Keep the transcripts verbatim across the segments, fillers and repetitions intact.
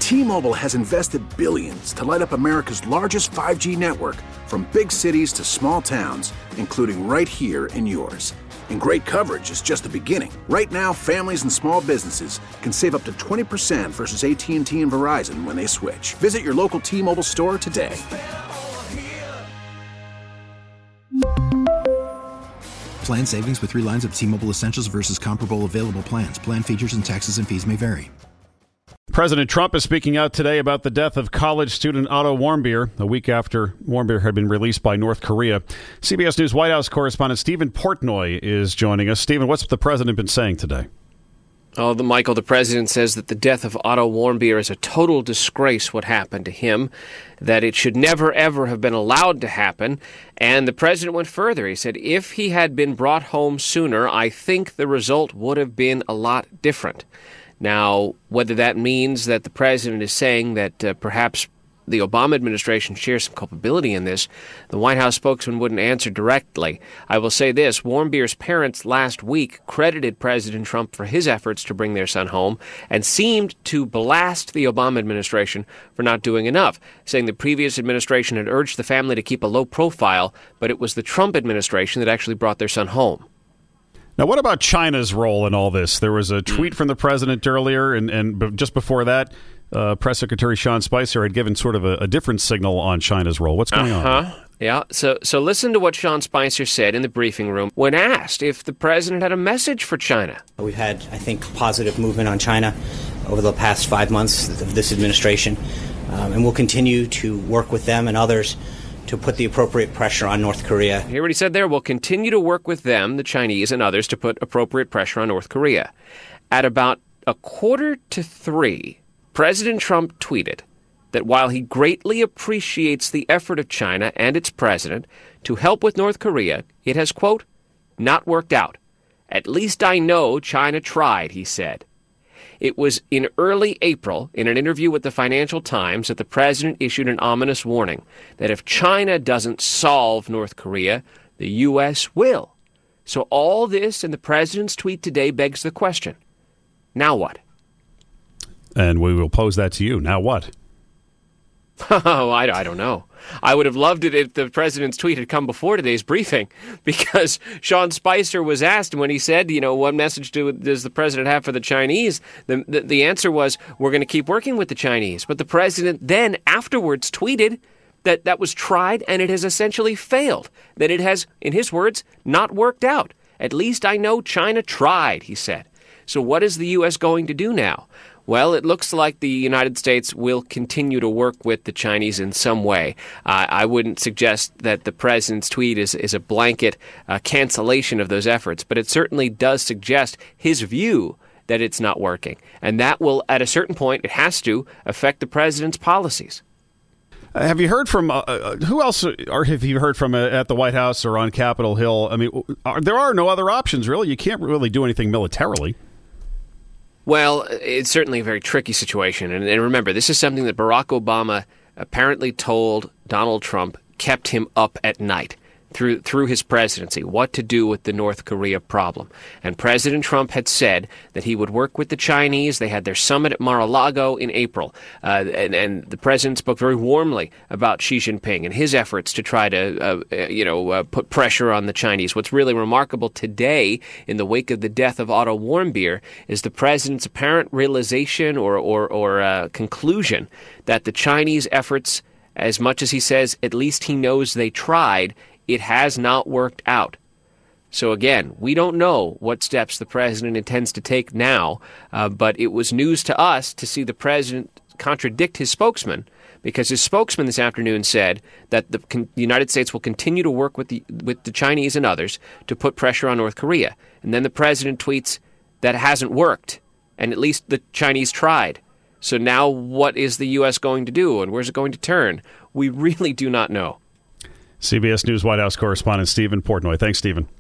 T-Mobile has invested billions to light up America's largest five G network, from big cities to small towns, including right here in yours. And great coverage is just the beginning. Right now, families and small businesses can save up to twenty percent versus A T and T and Verizon when they switch. Visit your local T-Mobile store today. Plan savings with three lines of T-Mobile Essentials versus comparable available plans. Plan features and taxes and fees may vary. President Trump is speaking out today about the death of college student Otto Warmbier, a week after Warmbier had been released by North Korea. C B S News White House correspondent Stephen Portnoy is joining us. Stephen, what's the president been saying today? Oh, the Michael, the president says that the death of Otto Warmbier is a total disgrace what happened to him, that it should never, ever have been allowed to happen. And the president went further. He said, if he had been brought home sooner, I think the result would have been a lot different. Now, whether that means that the president is saying that uh, perhaps the Obama administration shares some culpability in this, the White House spokesman wouldn't answer directly. I will say this, Warmbier's parents last week credited President Trump for his efforts to bring their son home and seemed to blast the Obama administration for not doing enough, saying the previous administration had urged the family to keep a low profile, but it was the Trump administration that actually brought their son home. Now, what about China's role in all this? There was a tweet from the president earlier, and, and just before that, uh, Press Secretary Sean Spicer had given sort of a, a different signal on China's role. What's going uh-huh. on? Yeah, so so listen to what Sean Spicer said in the briefing room when asked if the president had a message for China. We've had, I think, positive movement on China over the past five months of this administration, um, and we'll continue to work with them and others to put the appropriate pressure on North Korea. Hear what he said there? We'll continue to work with them, the Chinese and others, to put appropriate pressure on North Korea. At about a quarter to three, President Trump tweeted that while he greatly appreciates the effort of China and its president to help with North Korea, it has, quote, not worked out. At least I know China tried, he said. It was in early April, in an interview with the Financial Times, that the president issued an ominous warning that if China doesn't solve North Korea, the U S will. So all this in the president's tweet today begs the question, now what? And we will pose that to you. Now what? Oh, I, I don't know. I would have loved it if the president's tweet had come before today's briefing, because Sean Spicer was asked when he said, you know, what message do, does the president have for the Chinese? The, the, the answer was, we're going to keep working with the Chinese. But the president then afterwards tweeted that that was tried and it has essentially failed, that it has, in his words, not worked out. At least I know China tried, he said. So what is the U S going to do now? Well, it looks like the United States will continue to work with the Chinese in some way. Uh, I wouldn't suggest that the president's tweet is, is a blanket uh, cancellation of those efforts, but it certainly does suggest his view that it's not working. And that will, at a certain point, it has to affect the president's policies. Uh, have you heard from, uh, uh, who else or have you heard from uh, at the White House or on Capitol Hill? I mean, are, there are no other options, really. You can't really do anything militarily. Well, it's certainly a very tricky situation. And, and remember, this is something that Barack Obama apparently told Donald Trump kept him up at night through through his presidency, what to do with the North Korea problem. And President Trump had said that he would work with the Chinese. They had their summit at Mar-a-Lago in April. Uh, and, and the president spoke very warmly about Xi Jinping and his efforts to try to, uh, you know, uh, put pressure on the Chinese. What's really remarkable today, in the wake of the death of Otto Warmbier, is the president's apparent realization or, or, or uh, conclusion that the Chinese efforts, as much as he says, at least he knows they tried, it has not worked out. So again, we don't know what steps the president intends to take now, uh, but it was news to us to see the president contradict his spokesman, because his spokesman this afternoon said that the, con- the United States will continue to work with the with the Chinese and others to put pressure on North Korea. And then the president tweets that it hasn't worked, and at least the Chinese tried. So now what is the U S going to do, and where's it going to turn? We really do not know. C B S News White House correspondent Stephen Portnoy. Thanks, Stephen.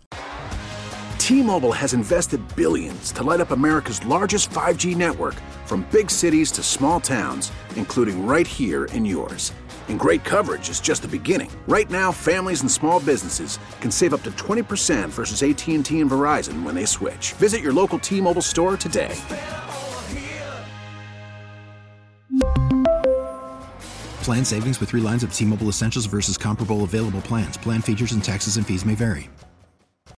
T-Mobile has invested billions to light up America's largest five G network, from big cities to small towns, including right here in yours. And great coverage is just the beginning. Right now, families and small businesses can save up to twenty percent versus A T and T and Verizon when they switch. Visit your local T-Mobile store today. Plan savings with three lines of T-Mobile Essentials versus comparable available plans. Plan features and taxes and fees may vary.